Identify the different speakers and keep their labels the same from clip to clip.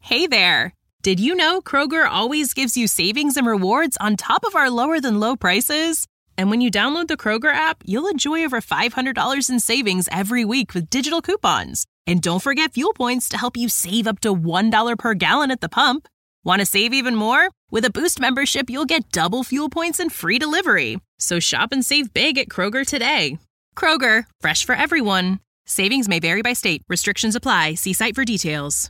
Speaker 1: Hey there! Did you know Kroger always gives you savings and rewards on top of our lower-than-low prices? And when you download the Kroger app, you'll enjoy over $500 in savings every week with digital coupons. And don't forget fuel points to help you save up to $1 per gallon at the pump. Want to save even more? With a Boost membership, you'll get double fuel points and free delivery. So shop and save big at Kroger today. Kroger, fresh for everyone. Savings may vary by state. Restrictions apply. See site for details.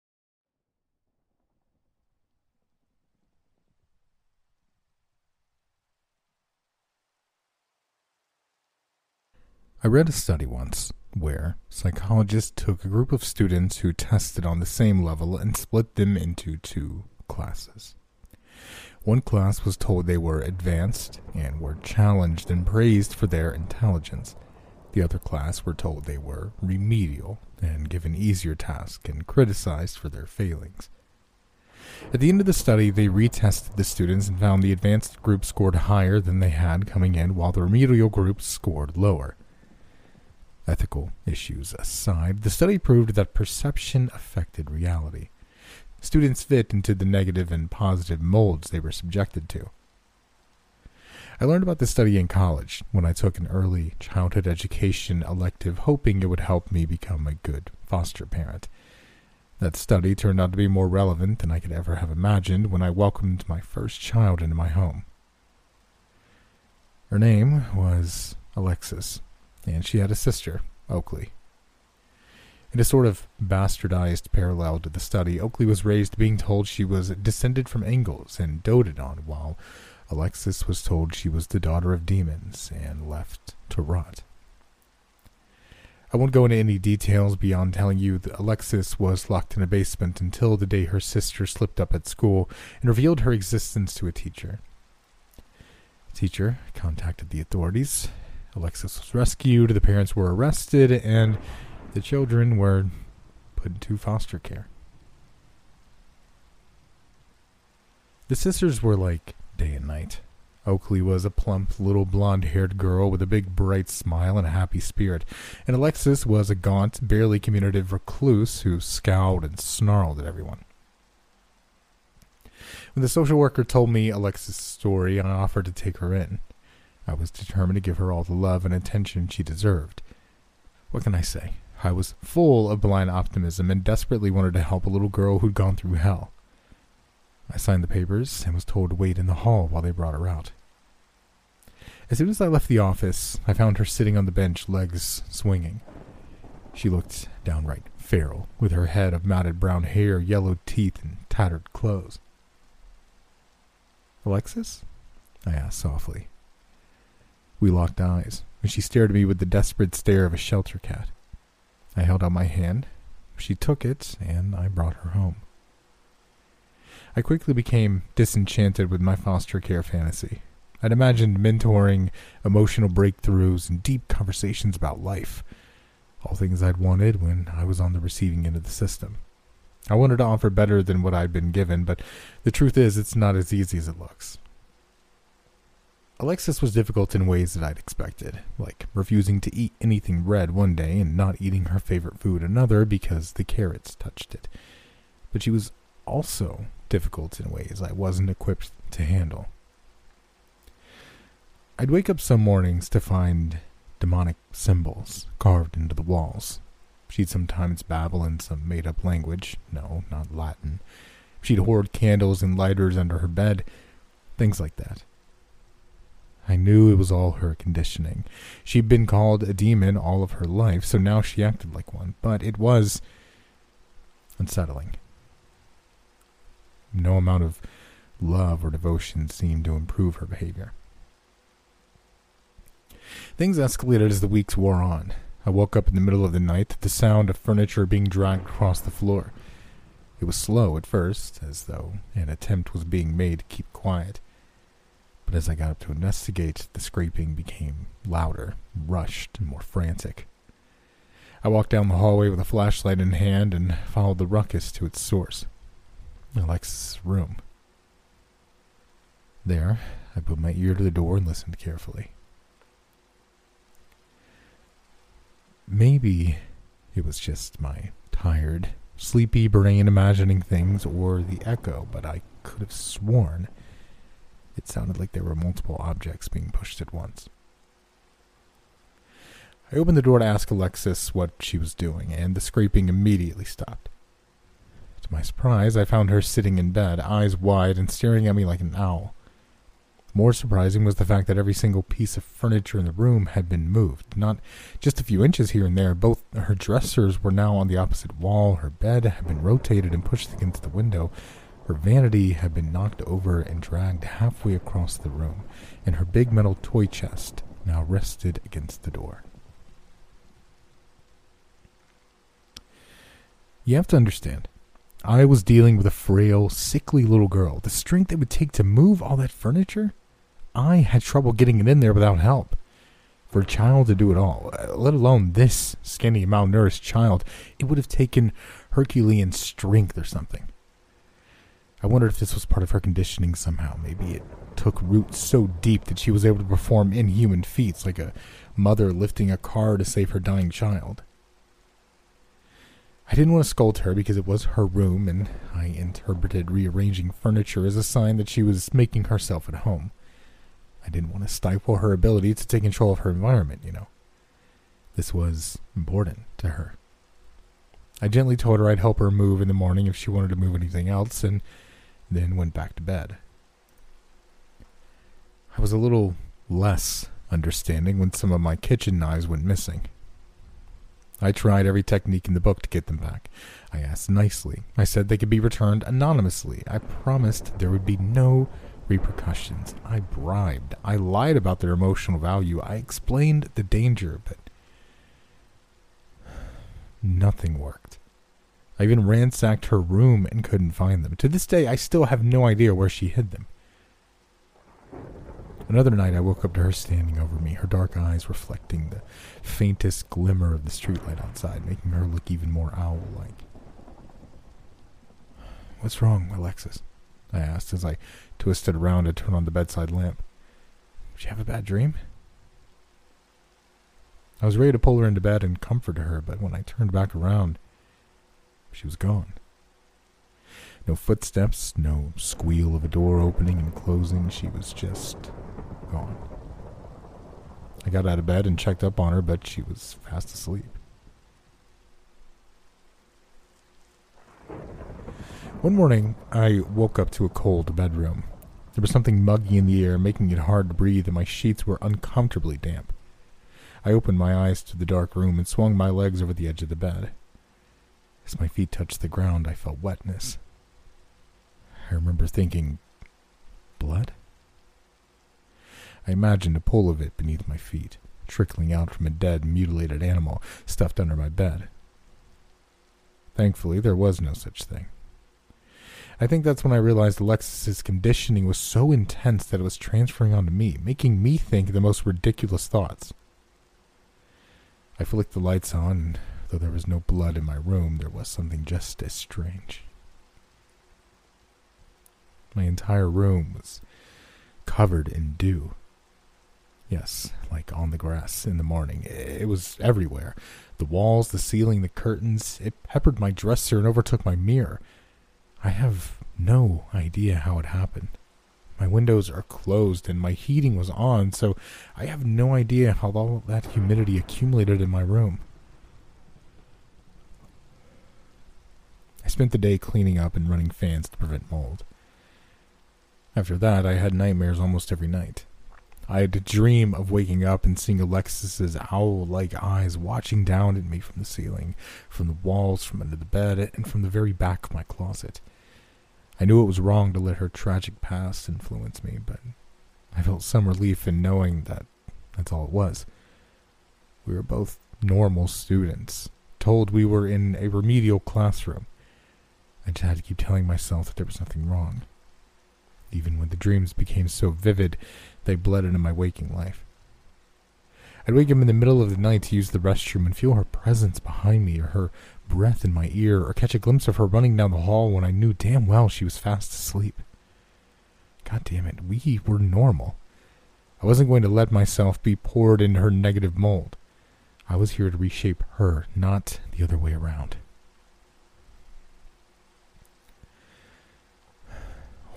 Speaker 2: I read a study once where psychologists took a group of students who tested on the same level and split them into two classes. One class was told they were advanced and were challenged and praised for their intelligence. The other class were told they were remedial and given easier tasks and criticized for their failings. At the end of the study, they retested the students and found the advanced group scored higher than they had coming in, while the remedial group scored lower. Ethical issues aside, the study proved that perception affected reality. Students fit into the negative and positive molds they were subjected to. I learned about this study in college when I took an early childhood education elective, hoping it would help me become a good foster parent. That study turned out to be more relevant than I could ever have imagined when I welcomed my first child into my home. Her name was Alexis, and she had a sister, Oakley. In a sort of bastardized parallel to the study, Oakley was raised being told she was descended from angels and doted on, while Alexis was told she was the daughter of demons and left to rot. I won't go into any details beyond telling you that Alexis was locked in a basement until the day her sister slipped up at school and revealed her existence to a teacher. The teacher contacted the authorities. Alexis was rescued, the parents were arrested, and the children were put into foster care. The sisters were like day and night. Oakley was a plump, little blonde-haired girl with a big, bright smile and a happy spirit, and Alexis was a gaunt, barely communicative recluse who scowled and snarled at everyone. When the social worker told me Alexis' story, I offered to take her in. I was determined to give her all the love and attention she deserved. What can I say? I was full of blind optimism and desperately wanted to help a little girl who'd gone through hell. I signed the papers and was told to wait in the hall while they brought her out. As soon as I left the office, I found her sitting on the bench, legs swinging. She looked downright feral, with her head of matted brown hair, yellowed teeth, and tattered clothes. "Alexis?" I asked softly. We locked eyes, and she stared at me with the desperate stare of a shelter cat. I held out my hand. She took it, and I brought her home. I quickly became disenchanted with my foster care fantasy. I'd imagined mentoring, emotional breakthroughs, and deep conversations about life. All things I'd wanted when I was on the receiving end of the system. I wanted to offer better than what I'd been given, but the truth is it's not as easy as it looks. Alexis was difficult in ways that I'd expected, like refusing to eat anything red one day and not eating her favorite food another because the carrots touched it. But she was also difficult in ways I wasn't equipped to handle. I'd wake up some mornings to find demonic symbols carved into the walls. She'd sometimes babble in some made-up language. No, not Latin. She'd hoard candles and lighters under her bed. Things like that. I knew it was all her conditioning. She'd been called a demon all of her life, so now she acted like one. But it was unsettling. No amount of love or devotion seemed to improve her behavior. Things escalated as the weeks wore on. I woke up in the middle of the night to the sound of furniture being dragged across the floor. It was slow at first, as though an attempt was being made to keep quiet. But as I got up to investigate, the scraping became louder, rushed, and more frantic. I walked down the hallway with a flashlight in hand and followed the ruckus to its source. Alexis' room. There, I put my ear to the door and listened carefully. Maybe it was just my tired, sleepy brain imagining things, or the echo, but I could have sworn it sounded like there were multiple objects being pushed at once. I opened the door to ask Alexis what she was doing, and the scraping immediately stopped. To my surprise, I found her sitting in bed, eyes wide and staring at me like an owl. More surprising was the fact that every single piece of furniture in the room had been moved, not just a few inches here and there. Both her dressers were now on the opposite wall, her bed had been rotated and pushed against the window, her vanity had been knocked over and dragged halfway across the room, and her big metal toy chest now rested against the door. You have to understand, I was dealing with a frail, sickly little girl. The strength it would take to move all that furniture? I had trouble getting it in there without help. For a child to do it all, let alone this skinny, malnourished child, it would have taken Herculean strength or something. I wondered if this was part of her conditioning somehow. Maybe it took roots so deep that she was able to perform inhuman feats, like a mother lifting a car to save her dying child. I didn't want to scold her because it was her room, and I interpreted rearranging furniture as a sign that she was making herself at home. I didn't want to stifle her ability to take control of her environment, This was important to her. I gently told her I'd help her move in the morning if she wanted to move anything else, and then went back to bed. I was a little less understanding when some of my kitchen knives went missing. I tried every technique in the book to get them back. I asked nicely. I said they could be returned anonymously. I promised there would be no repercussions. I bribed. I lied about their emotional value. I explained the danger, but nothing worked. I even ransacked her room and couldn't find them. To this day, I still have no idea where she hid them. Another night, I woke up to her standing over me, her dark eyes reflecting the faintest glimmer of the streetlight outside, making her look even more owl-like. "What's wrong, Alexis?" I asked as I twisted around to turn on the bedside lamp. "Did you have a bad dream?" I was ready to pull her into bed and comfort her, but when I turned back around, she was gone. No footsteps, no squeal of a door opening and closing. She was just gone. I got out of bed and checked up on her, but she was fast asleep. One morning, I woke up to a cold bedroom. There was something muggy in the air, making it hard to breathe, and my sheets were uncomfortably damp. I opened my eyes to the dark room and swung my legs over the edge of the bed. As my feet touched the ground, I felt wetness. I remember thinking, blood? I imagined a pool of it beneath my feet, trickling out from a dead, mutilated animal stuffed under my bed. Thankfully, there was no such thing. I think that's when I realized Alexis's conditioning was so intense that it was transferring onto me, making me think the most ridiculous thoughts. I flicked the lights on, and though there was no blood in my room, there was something just as strange. My entire room was covered in dew. Yes, like on the grass in the morning. It was everywhere. The walls, the ceiling, the curtains. It peppered my dresser and overtook my mirror. I have no idea how it happened. My windows are closed and my heating was on, so I have no idea how all that humidity accumulated in my room. I spent the day cleaning up and running fans to prevent mold. After that, I had nightmares almost every night. I had to dream of waking up and seeing Alexis's owl-like eyes watching down at me from the ceiling, from the walls, from under the bed, and from the very back of my closet. I knew it was wrong to let her tragic past influence me, but I felt some relief in knowing that that's all it was. We were both normal students, told we were in a remedial classroom. I just had to keep telling myself that there was nothing wrong. Even when the dreams became so vivid, they bled into my waking life. I'd wake up in the middle of the night to use the restroom and feel her presence behind me, or her breath in my ear, or catch a glimpse of her running down the hall when I knew damn well she was fast asleep. God damn it, we were normal. I wasn't going to let myself be poured into her negative mold. I was here to reshape her, not the other way around.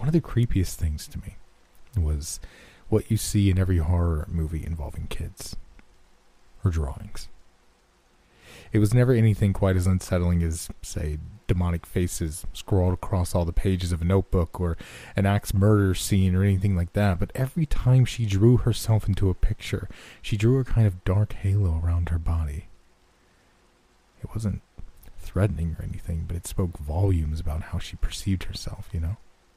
Speaker 2: one of the creepiest things to me was what you see in every horror movie involving kids. Her drawings. It was never anything quite as unsettling as, say, demonic faces scrawled across all the pages of a notebook, or an axe murder scene, or anything like that. But every time she drew herself into a picture, she drew a kind of dark halo around her body. It wasn't threatening or anything, but it spoke volumes about how she perceived herself, you know?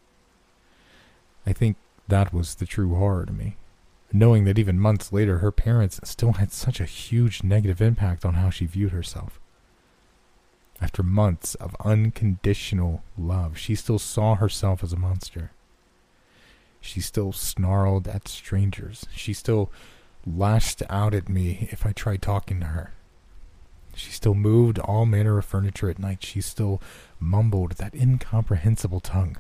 Speaker 2: I think that was the true horror to me. Knowing that even months later, her parents still had such a huge negative impact on how she viewed herself. After months of unconditional love, she still saw herself as a monster. She still snarled at strangers. She still lashed out at me if I tried talking to her. She still moved all manner of furniture at night. She still mumbled that incomprehensible tongue.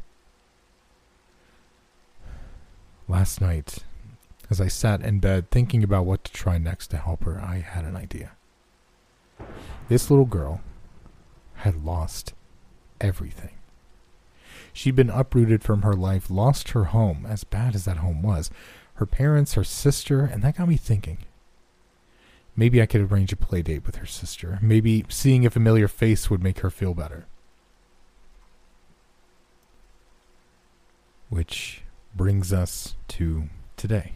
Speaker 2: Last night, as I sat in bed thinking about what to try next to help her, I had an idea. This little girl had lost everything. She'd been uprooted from her life, lost her home, as bad as that home was, her parents, her sister, and that got me thinking. Maybe I could arrange a play date with her sister. Maybe seeing a familiar face would make her feel better. Which brings us to today.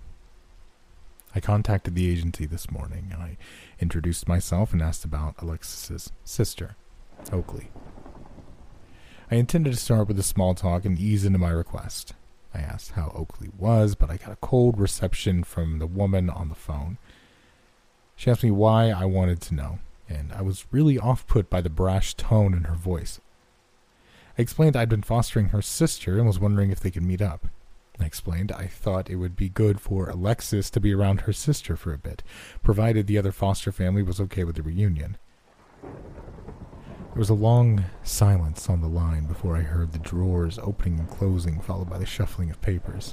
Speaker 2: I contacted the agency this morning. I introduced myself and asked about Alexis's sister, Oakley. I intended to start with a small talk and ease into my request. I asked how Oakley was, but I got a cold reception from the woman on the phone. She asked me why I wanted to know, and I was really off-put by the brash tone in her voice. I explained I'd been fostering her sister and was wondering if they could meet up. I explained I thought it would be good for Alexis to be around her sister for a bit, provided the other foster family was okay with the reunion. There was a long silence on the line before I heard the drawers opening and closing, followed by the shuffling of papers.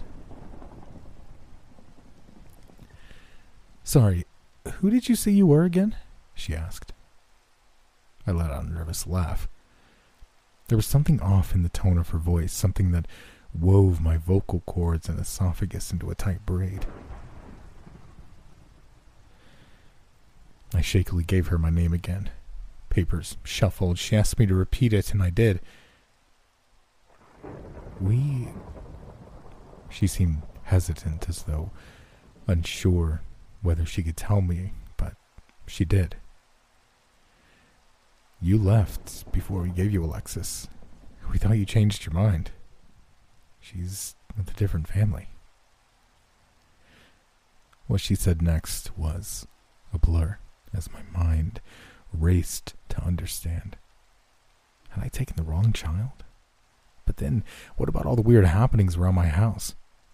Speaker 2: "Sorry, who did you say you were again?" she asked. I let out a nervous laugh. There was something off in the tone of her voice, something that wove my vocal cords and esophagus into a tight braid. I shakily gave her my name again. Papers shuffled. She asked me to repeat it, and I did. She seemed hesitant, as though unsure whether she could tell me, but she did. "You left before we gave you Alexis. We thought you changed your mind. She's with a different family." What she said next was a blur as my mind raced to understand. Had I taken the wrong child? But then, what about all the weird happenings around my house?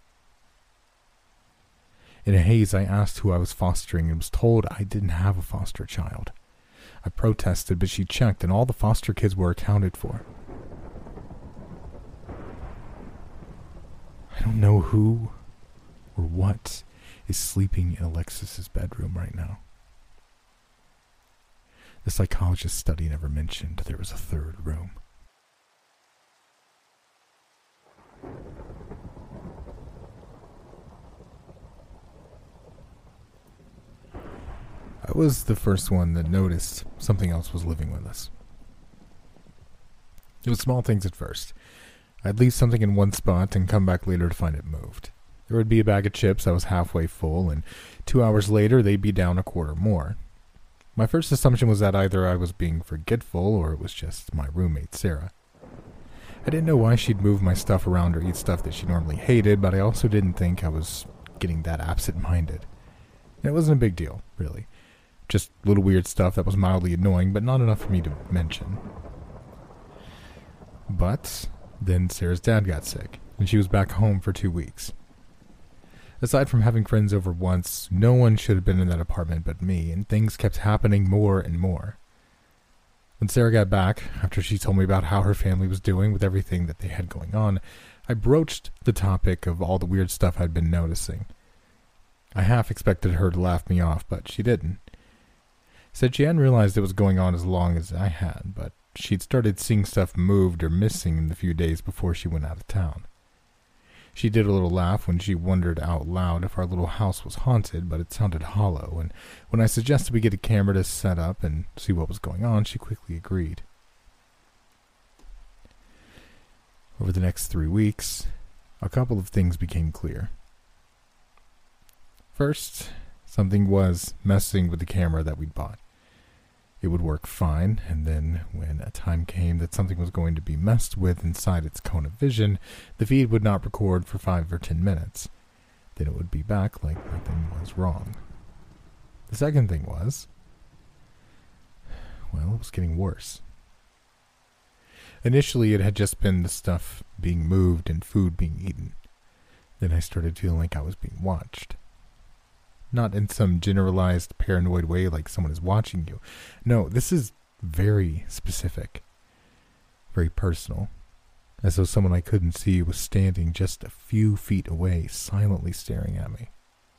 Speaker 2: In a haze, I asked who I was fostering and was told I didn't have a foster child. I protested, but she checked, and all the foster kids were accounted for. I don't know who or what is sleeping in Alexis's bedroom right now. The psychologist's study never mentioned there was a third room. I was the first one that noticed something else was living with us. It was small things at first. I'd leave something in one spot and come back later to find it moved. There would be a bag of chips that was halfway full, and 2 hours later they'd be down a quarter more. My first assumption was that either I was being forgetful or it was just my roommate, Sarah. I didn't know why she'd move my stuff around or eat stuff that she normally hated, but I also didn't think I was getting that absent-minded. And it wasn't a big deal, really. Just little weird stuff that was mildly annoying, but not enough for me to mention. But then Sarah's dad got sick, and she was back home for 2 weeks. Aside from having friends over once, no one should have been in that apartment but me, and things kept happening more and more. When Sarah got back, after she told me about how her family was doing with everything that they had going on, I broached the topic of all the weird stuff I'd been noticing. I half expected her to laugh me off, but she didn't. Said she hadn't realized it was going on as long as I had, but she'd started seeing stuff moved or missing in the few days before she went out of town. She did a little laugh when she wondered out loud if our little house was haunted, but it sounded hollow, and when I suggested we get a camera to set up and see what was going on, she quickly agreed. Over the next 3 weeks, a couple of things became clear. First, something was messing with the camera that we'd bought. It would work fine, and then when a time came that something was going to be messed with inside its cone of vision, the feed would not record for 5 or 10 minutes. Then it would be back like nothing was wrong. The second thing was, well, it was getting worse. Initially, it had just been the stuff being moved and food being eaten. Then I started feeling like I was being watched. Not in some generalized paranoid way like someone is watching you. No, this is very specific. Very personal. As though someone I couldn't see was standing just a few feet away, silently staring at me.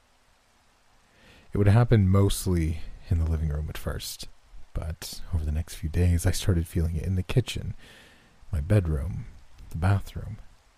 Speaker 2: It would happen mostly in the living room at first. But over the next few days, I started feeling it in the kitchen, my bedroom, the bathroom.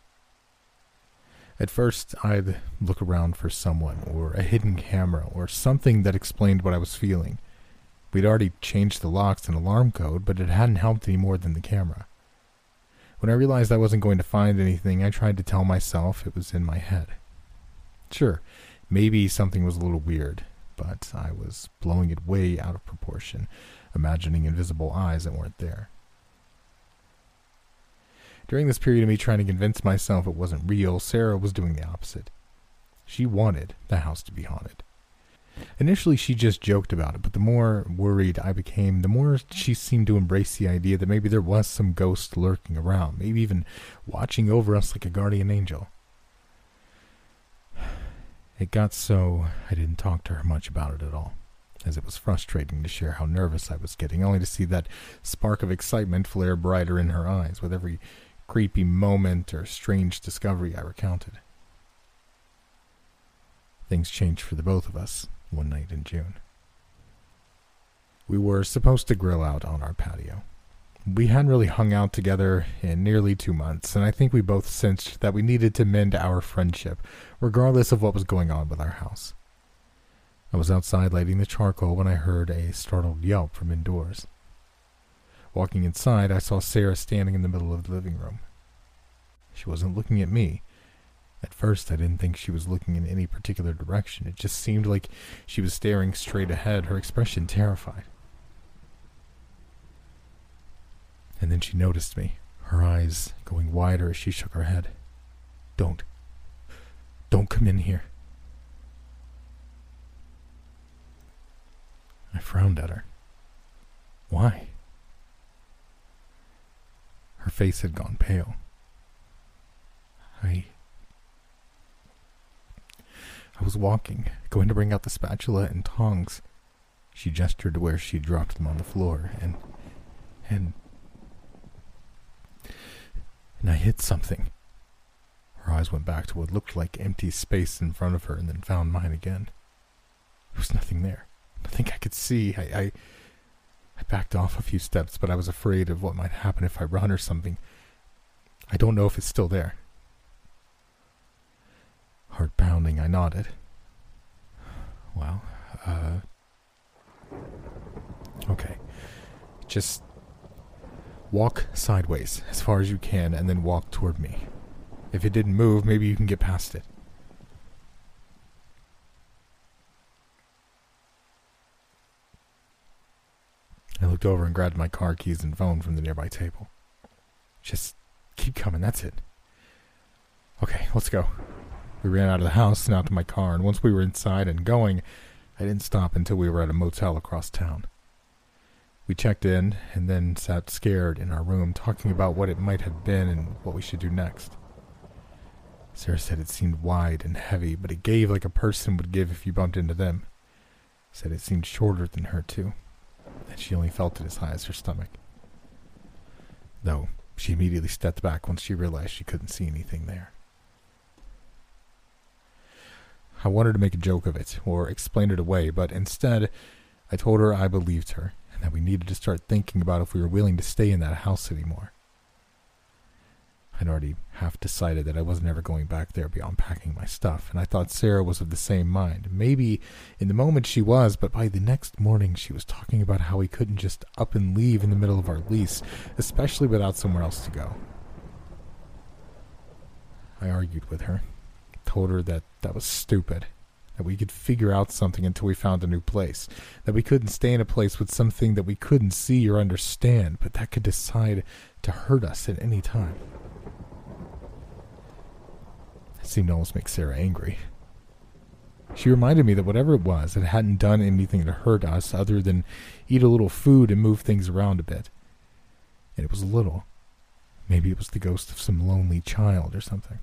Speaker 2: At first, I'd look around for someone, or a hidden camera, or something that explained what I was feeling. We'd already changed the locks and alarm code, but it hadn't helped any more than the camera. When I realized I wasn't going to find anything, I tried to tell myself it was in my head. Sure, maybe something was a little weird, but I was blowing it way out of proportion, imagining invisible eyes that weren't there. During this period of me trying to convince myself it wasn't real, Sarah was doing the opposite. She wanted the house to be haunted. Initially, she just joked about it, but the more worried I became, the more she seemed to embrace the idea that maybe there was some ghost lurking around, maybe even watching over us like a guardian angel. It got so I didn't talk to her much about it at all, as it was frustrating to share how nervous I was getting, only to see that spark of excitement flare brighter in her eyes with every creepy moment or strange discovery I recounted. Things changed for the both of us one night in June. We were supposed to grill out on our patio. We hadn't really hung out together in nearly 2 months, and I think we both sensed that we needed to mend our friendship, regardless of what was going on with our house. I was outside lighting the charcoal when I heard a startled yelp from indoors. Walking inside, I saw Sarah standing in the middle of the living room. She wasn't looking at me. At first, I didn't think she was looking in any particular direction. It just seemed like she was staring straight ahead, her expression terrified. And then she noticed me, her eyes going wider as she shook her head. Don't come in here. I frowned at her. Why? Her face had gone pale. I was walking, going to bring out the spatula and tongs. She gestured to where she dropped them on the floor, and I hit something. Her eyes went back to what looked like empty space in front of her and then found mine again. There was nothing there. Nothing I could see. I backed off a few steps, but I was afraid of what might happen if I run or something. I don't know if it's still there. Heart pounding, I nodded. Well, okay. Just walk sideways as far as you can and then walk toward me. If it didn't move, maybe you can get past it. I looked over and grabbed my car keys and phone from the nearby table. Just keep coming, that's it. Okay, let's go. We ran out of the house and out to my car, and once we were inside and going, I didn't stop until we were at a motel across town. We checked in and then sat scared in our room, talking about what it might have been and what we should do next. Sarah said it seemed wide and heavy, but it gave like a person would give if you bumped into them. Said it seemed shorter than her, too, and she only felt it as high as her stomach. Though she immediately stepped back once she realized she couldn't see anything there. I wanted to make a joke of it, or explain it away, but instead, I told her I believed her, and that we needed to start thinking about if we were willing to stay in that house anymore. I'd already half decided that I wasn't ever going back there beyond packing my stuff, and I thought Sarah was of the same mind. Maybe in the moment she was, but by the next morning she was talking about how we couldn't just up and leave in the middle of our lease, especially without somewhere else to go. I argued with her, told her that was stupid, that we could figure out something until we found a new place, that we couldn't stay in a place with something that we couldn't see or understand, but that could decide to hurt us at any time. It seemed to almost make Sarah angry. She reminded me that whatever it was, it hadn't done anything to hurt us other than eat a little food and move things around a bit. And it was little. Maybe it was the ghost of some lonely child or something.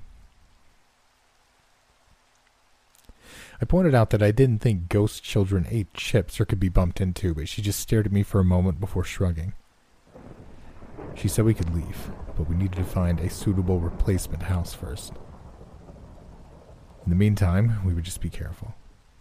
Speaker 2: I pointed out that I didn't think ghost children ate chips or could be bumped into, but she just stared at me for a moment before shrugging. She said we could leave, but we needed to find a suitable replacement house first. In the meantime, we would just be careful.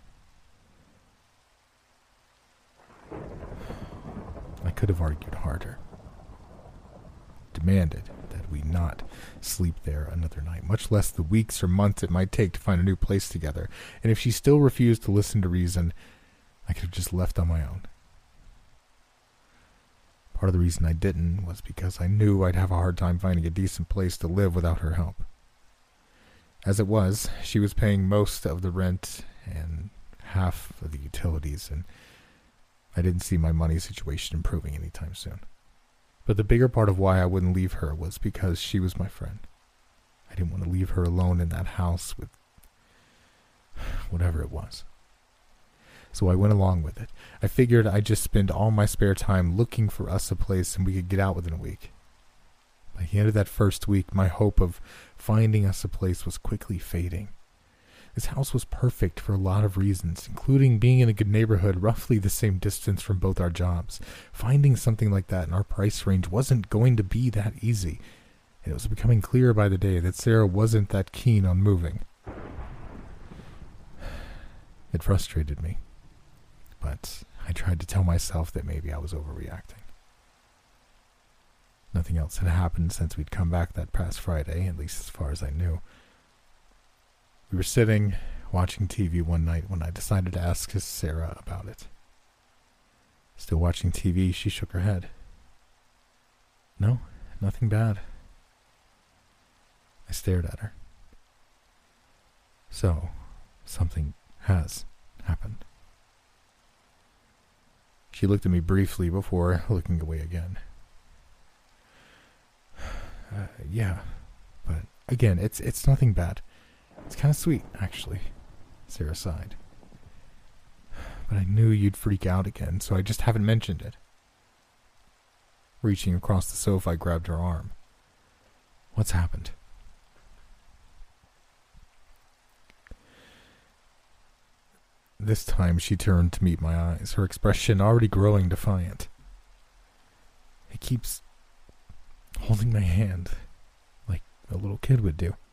Speaker 2: I could have argued harder. Demanded that we not sleep there another night, much less the weeks or months it might take to find a new place together. And if she still refused to listen to reason, I could have just left on my own. Part of the reason I didn't was because I knew I'd have a hard time finding a decent place to live without her help. As it was, she was paying most of the rent and half of the utilities, and I didn't see my money situation improving anytime soon. But the bigger part of why I wouldn't leave her was because she was my friend. I didn't want to leave her alone in that house with whatever it was. So I went along with it. I figured I'd just spend all my spare time looking for us a place and we could get out within a week. By the end of that first week, my hope of finding us a place was quickly fading. This house was perfect for a lot of reasons, including being in a good neighborhood, roughly the same distance from both our jobs. Finding something like that in our price range wasn't going to be that easy, and it was becoming clearer by the day that Sarah wasn't that keen on moving. It frustrated me, but I tried to tell myself that maybe I was overreacting. Nothing else had happened since we'd come back that past Friday, at least as far as I knew. We were sitting, watching TV one night when I decided to ask Sarah about it. Still watching TV, she shook her head. No, nothing bad. I stared at her. So, something has happened. She looked at me briefly before looking away again. Yeah, but again, it's nothing bad. It's kind of sweet, actually, Sarah sighed. But I knew you'd freak out again, so I just haven't mentioned it. Reaching across the sofa, I grabbed her arm. What's happened? This time she turned to meet my eyes, her expression already growing defiant. It keeps holding my hand, like a little kid would do.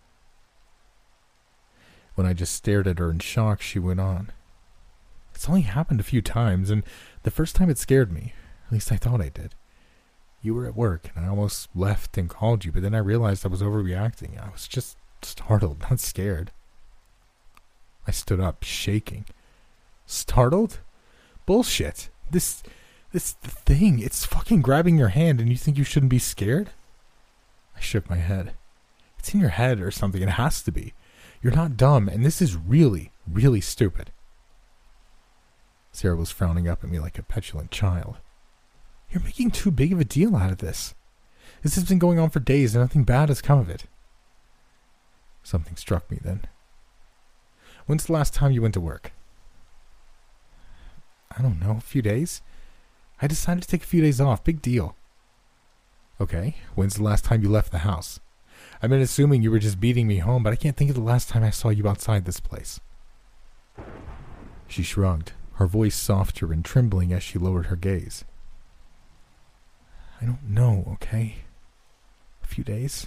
Speaker 2: When I just stared at her in shock, she went on. It's only happened a few times, and the first time it scared me. At least I thought I did. You were at work, and I almost left and called you, but then I realized I was overreacting. I was just startled, not scared. I stood up, shaking. Startled? Bullshit. This thing, it's fucking grabbing your hand, and you think you shouldn't be scared? I shook my head. It's in your head or something. It has to be. You're not dumb, and this is really, really stupid. Sarah was frowning up at me like a petulant child. You're making too big of a deal out of this. This has been going on for days, and nothing bad has come of it. Something struck me then. When's the last time you went to work? I don't know, a few days. I decided to take a few days off. Big deal. Okay, when's the last time you left the house? I've been assuming you were just beating me home, but I can't think of the last time I saw you outside this place. She shrugged, her voice softer and trembling as she lowered her gaze. I don't know, okay? A few days?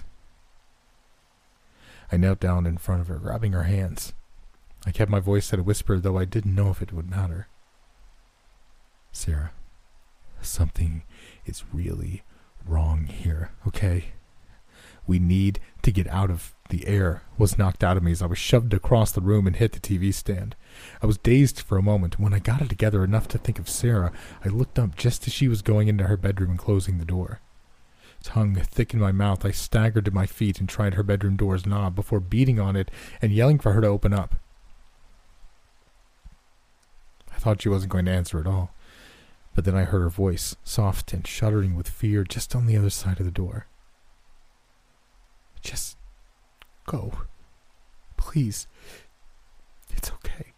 Speaker 2: I knelt down in front of her, grabbing her hands. I kept my voice at a whisper, though I didn't know if it would matter. Sarah, something is really wrong here, okay? "We need to get out of the air," was knocked out of me as I was shoved across the room and hit the TV stand. I was dazed for a moment. When I got it together enough to think of Sarah, I looked up just as she was going into her bedroom and closing the door. Tongue thick in my mouth, I staggered to my feet and tried her bedroom door's knob before beating on it and yelling for her to open up. I thought she wasn't going to answer at all, but then I heard her voice, soft and shuddering with fear, just on the other side of the door. "Just go. Please. It's okay."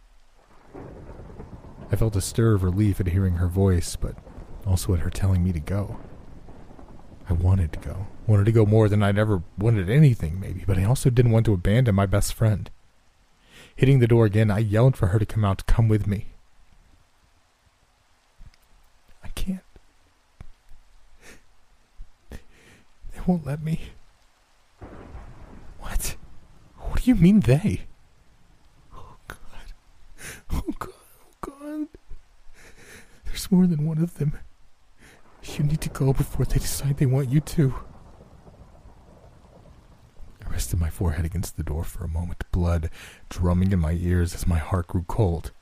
Speaker 2: I felt a stir of relief at hearing her voice, but also at her telling me to go. I wanted to go. Wanted to go more than I'd ever wanted anything, maybe, but I also didn't want to abandon my best friend. Hitting the door again, I yelled for her to come out, to come with me. "I can't. They won't let me." "What? What do you mean they?" "Oh, God. Oh, God. Oh, God. There's more than one of them. You need to go before they decide they want you to." I rested my forehead against the door for a moment, blood drumming in my ears as my heart grew cold.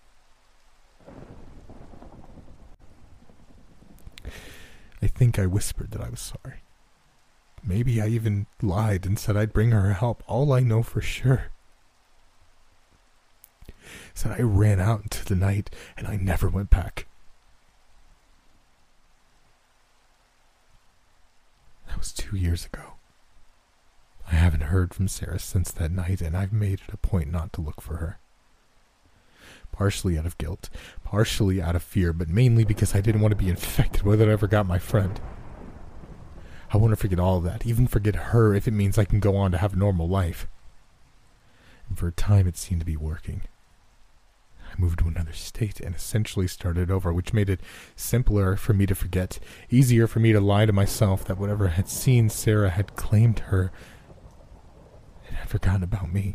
Speaker 2: I think I whispered that I was sorry. Maybe I even lied and said I'd bring her help. All I know for sure is that I ran out into the night and I never went back. That was 2 years ago. I haven't heard from Sarah since that night, and I've made it a point not to look for her. Partially out of guilt, partially out of fear, but mainly because I didn't want to be infected with whatever got my friend. I want to forget all of that, even forget her if it means I can go on to have a normal life. And for a time it seemed to be working. I moved to another state and essentially started over, which made it simpler for me to forget, easier for me to lie to myself that whatever had seen Sarah had claimed her and had forgotten about me.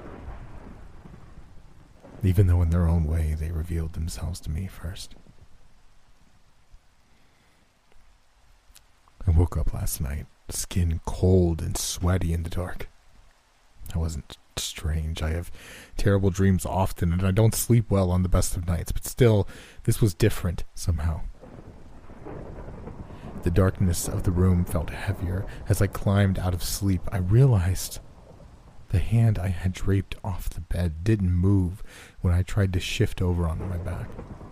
Speaker 2: Even though in their own way they revealed themselves to me first. I woke up last night, skin cold and sweaty in the dark. I wasn't strange. I have terrible dreams often, and I don't sleep well on the best of nights, but still, this was different somehow. The darkness of the room felt heavier. As I climbed out of sleep, I realized the hand I had draped off the bed didn't move when I tried to shift over onto my back.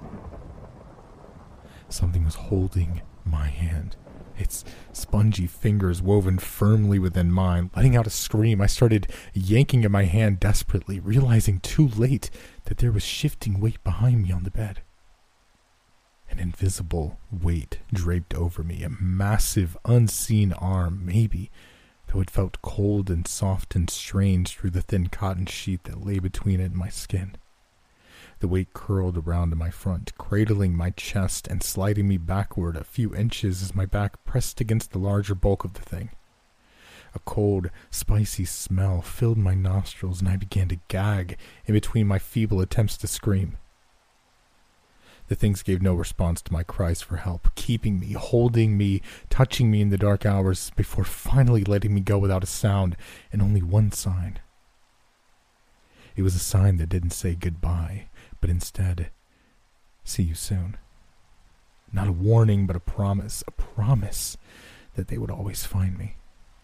Speaker 2: Something was holding my hand, its spongy fingers woven firmly within mine. Letting out a scream, I started yanking at my hand desperately, realizing too late that there was shifting weight behind me on the bed. An invisible weight draped over me, a massive, unseen arm, maybe, though it felt cold and soft and strange through the thin cotton sheet that lay between it and my skin. The weight curled around to my front, cradling my chest and sliding me backward a few inches as my back pressed against the larger bulk of the thing. A cold, spicy smell filled my nostrils, and I began to gag in between my feeble attempts to scream. The things gave no response to my cries for help, keeping me, holding me, touching me in the dark hours before finally letting me go without a sound and only one sign. It was a sign that didn't say goodbye, but instead, see you soon. Not a warning, but a promise that they would always find me.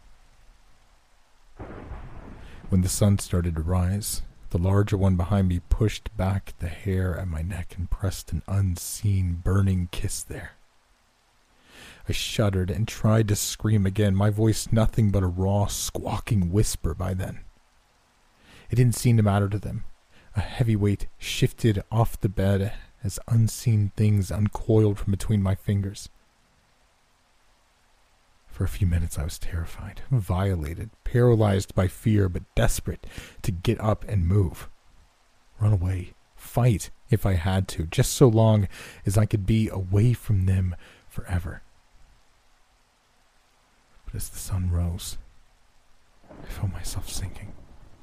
Speaker 2: When the sun started to rise, the larger one behind me pushed back the hair at my neck and pressed an unseen, burning kiss there. I shuddered and tried to scream again, my voice nothing but a raw, squawking whisper by then. It didn't seem to matter to them. A heavy weight shifted off the bed as unseen things uncoiled from between my fingers. For a few minutes I was terrified, violated, paralyzed by fear, but desperate to get up and move. Run away, fight if I had to, just so long as I could be away from them forever. But as the sun rose, I felt myself sinking.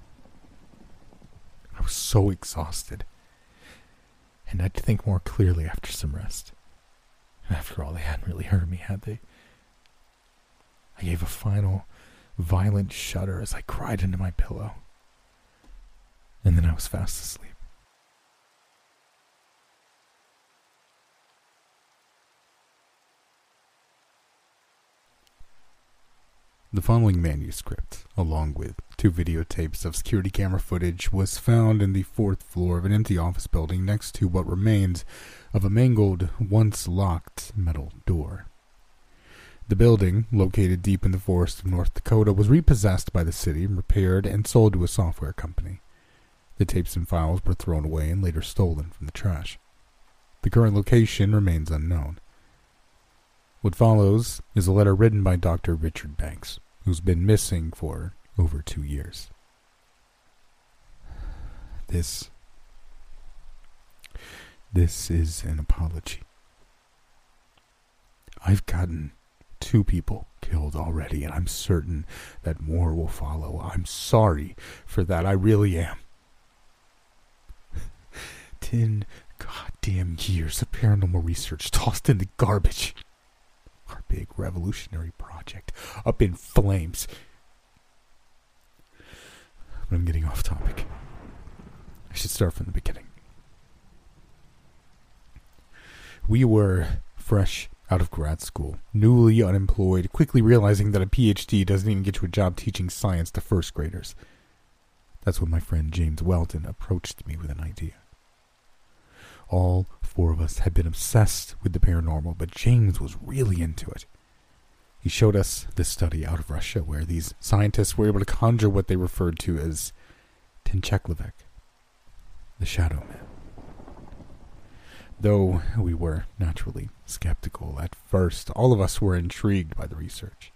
Speaker 2: I was so exhausted, and had to think more clearly after some rest. And after all, they hadn't really hurt me, had they? I gave a final, violent shudder as I cried into my pillow. And then I was fast asleep. The following manuscript, along with 2 videotapes of security camera footage, was found in the 4th floor of an empty office building next to what remains of a mangled, once locked metal door. The building, located deep in the forest of North Dakota, was repossessed by the city, repaired, and sold to a software company. The tapes and files were thrown away and later stolen from the trash. The current location remains unknown. What follows is a letter written by Dr. Richard Banks, who's been missing for over 2 years. This is an apology. I've gotten 2 people killed already, and I'm certain that more will follow. I'm sorry for that. I really am. 10 goddamn years of paranormal research tossed in the garbage. Our big revolutionary project up in flames. But I'm getting off topic. I should start from the beginning. We were fresh out of grad school, newly unemployed, quickly realizing that a PhD doesn't even get you a job teaching science to first graders. That's when my friend James Weldon approached me with an idea. All 4 of us had been obsessed with the paranormal, but James was really into it. He showed us this study out of Russia where these scientists were able to conjure what they referred to as Tencheklovek, the Shadow Man. Though we were naturally skeptical at first, all of us were intrigued by the research.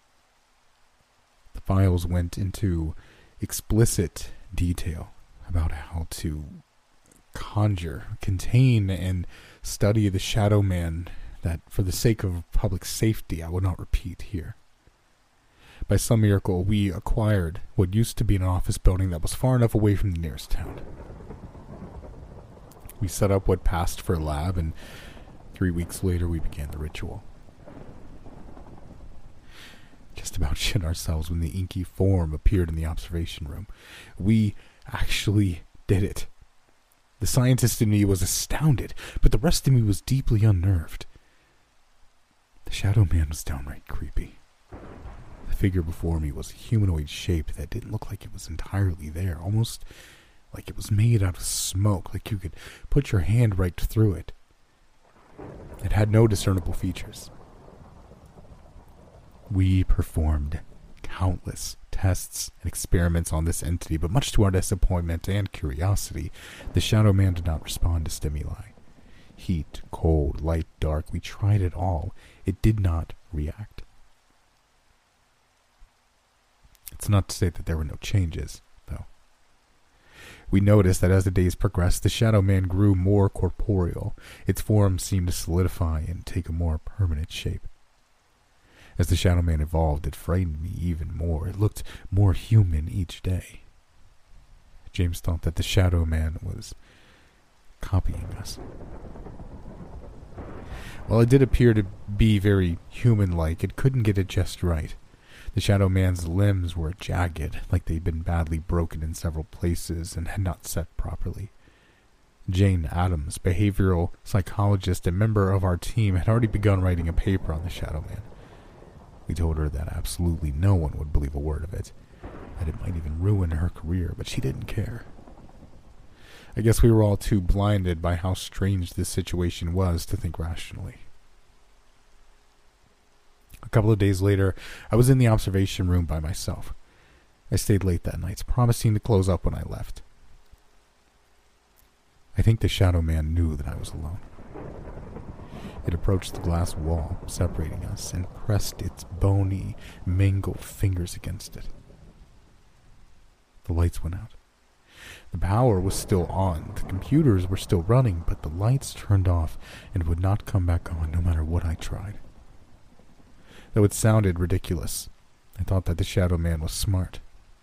Speaker 2: The files went into explicit detail about how to conjure, contain, and study the Shadow Man that, for the sake of public safety, I will not repeat here. By some miracle, we acquired what used to be an office building that was far enough away from the nearest town. We set up what passed for a lab, and 3 weeks later we began the ritual. Just about shit ourselves when the inky form appeared in the observation room. We actually did it. The scientist in me was astounded, but the rest of me was deeply unnerved. The Shadow Man was downright creepy. The figure before me was a humanoid shape that didn't look like it was entirely there, almost like it was made out of smoke, like you could put your hand right through it. It had no discernible features. We performed countless tests and experiments on this entity, but much to our disappointment and curiosity, the Shadow Man did not respond to stimuli. Heat, cold, light, dark, we tried it all. It did not react. It's not to say that there were no changes, though. We noticed that as the days progressed, the Shadow Man grew more corporeal. Its form seemed to solidify and take a more permanent shape. As the Shadow Man evolved, it frightened me even more. It looked more human each day. James thought that the Shadow Man was copying us. While it did appear to be very human-like, it couldn't get it just right. The Shadow Man's limbs were jagged, like they'd been badly broken in several places and had not set properly. Jane Addams, behavioral psychologist and member of our team, had already begun writing a paper on the Shadow Man. We told her that absolutely no one would believe a word of it, that it might even ruin her career, but she didn't care. I guess we were all too blinded by how strange this situation was to think rationally. A couple of days later, I was in the observation room by myself. I stayed late that night, promising to close up when I left. I think the Shadow Man knew that I was alone. It approached the glass wall separating us and pressed its bony, mangled fingers against it. The lights went out. The power was still on, the computers were still running, but the lights turned off and would not come back on no matter what I tried. Though it sounded ridiculous, I thought that the Shadow Man was smart.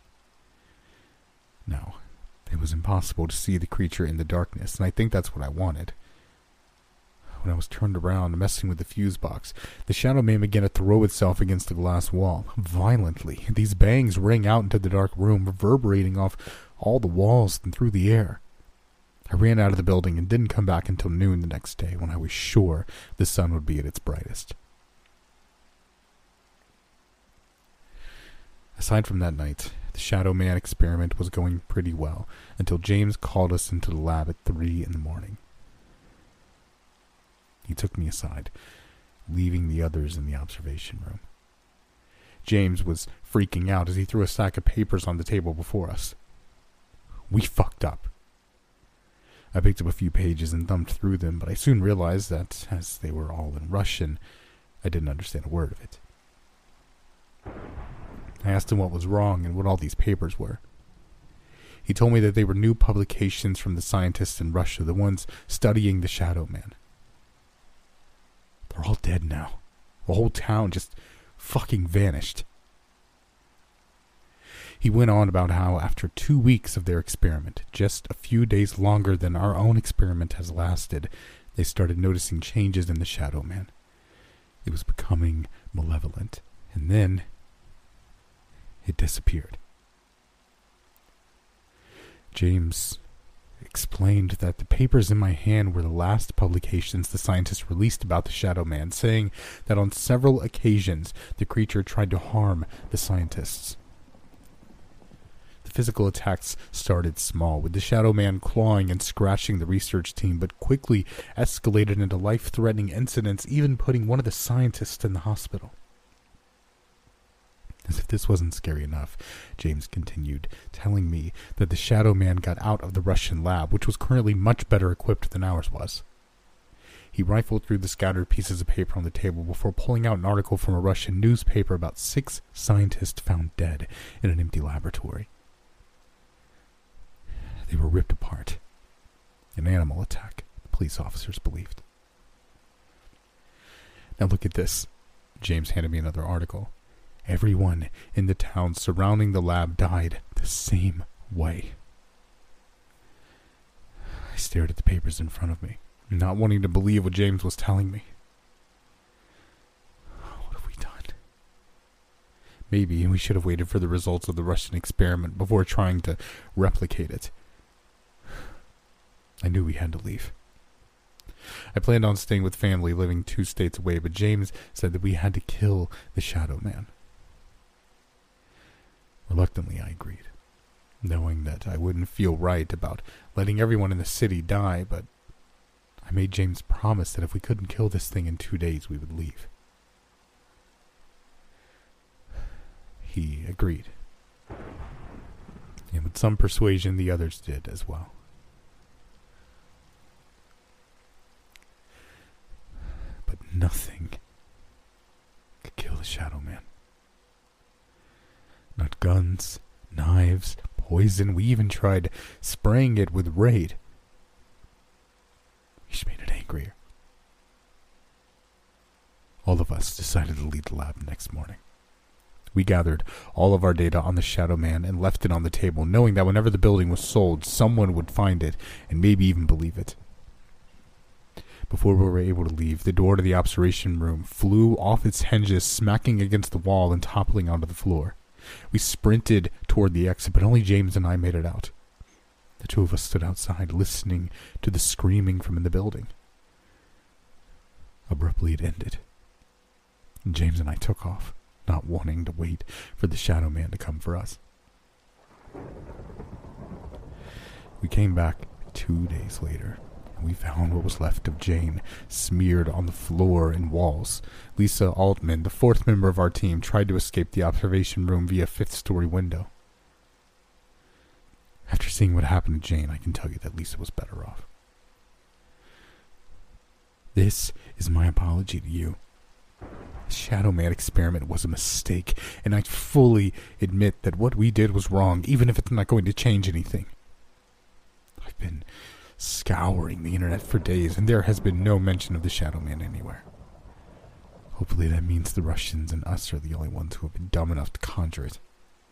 Speaker 2: No, it was impossible to see the creature in the darkness, and I think that's what I wanted. When I was turned around, messing with the fuse box, the Shadow Man began to throw itself against the glass wall, violently. These bangs rang out into the dark room, reverberating off all the walls and through the air. I ran out of the building and didn't come back until noon the next day, when I was sure the sun would be at its brightest. Aside from that night, the Shadow Man experiment was going pretty well, until James called us into the lab at 3 in the morning. He took me aside, leaving the others in the observation room. James was freaking out as he threw a stack of papers on the table before us. We fucked up. I picked up a few pages and thumbed through them, but I soon realized that, as they were all in Russian, I didn't understand a word of it. I asked him what was wrong and what all these papers were. He told me that they were new publications from the scientists in Russia, the ones studying the Shadow Man. They're all dead now. The whole town just fucking vanished. He went on about how after 2 weeks of their experiment, just a few days longer than our own experiment has lasted, they started noticing changes in the Shadow Man. It was becoming malevolent, and then it disappeared. James explained that the papers in my hand were the last publications the scientists released about the Shadow Man, saying that on several occasions the creature tried to harm the scientists. The physical attacks started small, with the Shadow Man clawing and scratching the research team, but quickly escalated into life-threatening incidents, even putting one of the scientists in the hospital. As if this wasn't scary enough, James continued, telling me that the Shadow Man got out of the Russian lab, which was currently much better equipped than ours was. He rifled through the scattered pieces of paper on the table before pulling out an article from a Russian newspaper about 6 scientists found dead in an empty laboratory. They were ripped apart. An animal attack, the police officers believed. Now look at this. James handed me another article. Everyone in the town surrounding the lab died the same way. I stared at the papers in front of me, not wanting to believe what James was telling me. What have we done? Maybe we should have waited for the results of the Russian experiment before trying to replicate it. I knew we had to leave. I planned on staying with family living 2 states away, but James said that we had to kill the Shadow Man. Reluctantly, I agreed, knowing that I wouldn't feel right about letting everyone in the city die, but I made James promise that if we couldn't kill this thing in 2 days, we would leave. He agreed. And with some persuasion, the others did as well. But nothing could kill the Shadow Man. Not guns, knives, poison. We even tried spraying it with Raid. We just made it angrier. All of us decided to leave the lab the next morning. We gathered all of our data on the Shadow Man and left it on the table, knowing that whenever the building was sold, someone would find it and maybe even believe it. Before we were able to leave, the door to the observation room flew off its hinges, smacking against the wall and toppling onto the floor. We sprinted toward the exit, but only James and I made it out. The 2 of us stood outside, listening to the screaming from in the building. Abruptly, it ended. And James and I took off, not wanting to wait for the Shadow Man to come for us. We came back 2 days later. We found what was left of Jane smeared on the floor and walls. Lisa Altman, the 4th member of our team, tried to escape the observation room via 5th-story window. After seeing what happened to Jane, I can tell you that Lisa was better off. This is my apology to you. The Shadow Man experiment was a mistake, and I fully admit that what we did was wrong, even if it's not going to change anything. I've been scouring the internet for days, and there has been no mention of the Shadow Man anywhere. Hopefully that means the Russians and us are the only ones who have been dumb enough to conjure it.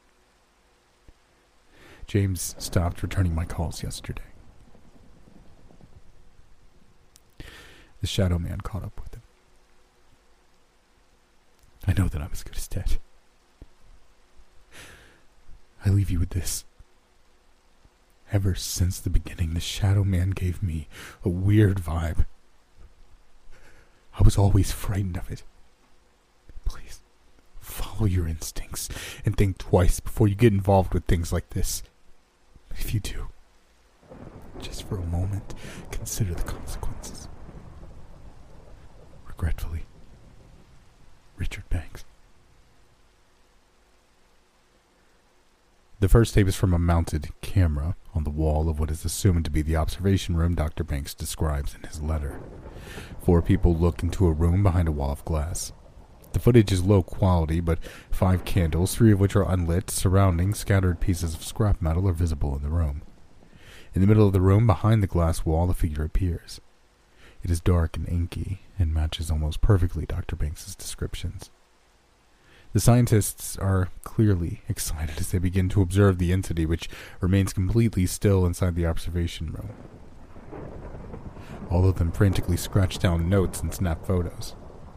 Speaker 2: James stopped returning my calls yesterday. The Shadow Man caught up with him. I know that I'm as good as dead. I leave you with this. Ever since the beginning, the Shadow Man gave me a weird vibe. I was always frightened of it. Please, follow your instincts and think twice before you get involved with things like this. If you do, just for a moment, consider the consequences. Regretfully, Richard Banks. The first tape is from a mounted camera on the wall of what is assumed to be the observation room Dr. Banks describes in his letter. 4 people look into a room behind a wall of glass. The footage is low quality, but 5 candles, 3 of which are unlit, surrounding scattered pieces of scrap metal, are visible in the room. In the middle of the room, behind the glass wall, a figure appears. It is dark and inky, and matches almost perfectly Dr. Banks's descriptions. The scientists are clearly excited as they begin to observe the entity, which remains completely still inside the observation room. All of them frantically scratch down notes and snap photos.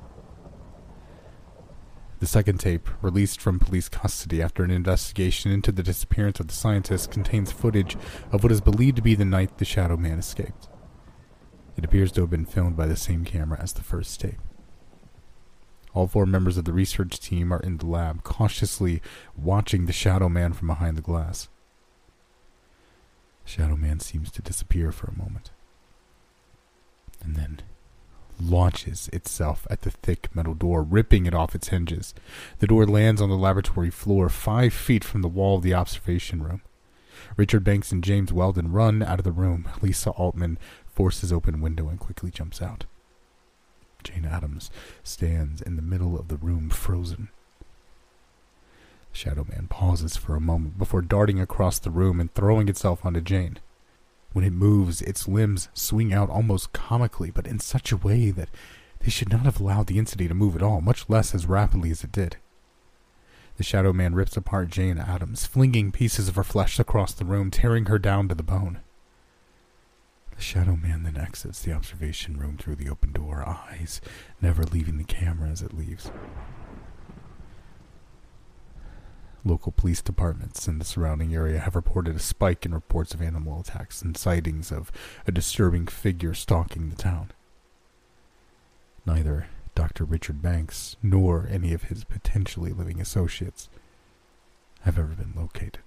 Speaker 2: The second tape, released from police custody after an investigation into the disappearance of the scientists, contains footage of what is believed to be the night the Shadow Man escaped. It appears to have been filmed by the same camera as the first tape. All 4 members of the research team are in the lab, cautiously watching the Shadow Man from behind the glass. The Shadow Man seems to disappear for a moment, and then launches itself at the thick metal door, ripping it off its hinges. The door lands on the laboratory floor 5 feet from the wall of the observation room. Richard Banks and James Weldon run out of the room. Lisa Altman forces open a window and quickly jumps out. Jane Addams stands in the middle of the room, frozen. The Shadow Man pauses for a moment before darting across the room and throwing itself onto Jane. When it moves, its limbs swing out almost comically, but in such a way that they should not have allowed the entity to move at all, much less as rapidly as it did. The Shadow Man rips apart Jane Addams, flinging pieces of her flesh across the room, tearing her down to the bone. The Shadow Man then exits the observation room through the open door, eyes never leaving the camera as it leaves. Local police departments in the surrounding area have reported a spike in reports of animal attacks and sightings of a disturbing figure stalking the town. Neither Dr. Richard Banks nor any of his potentially living associates have ever been located.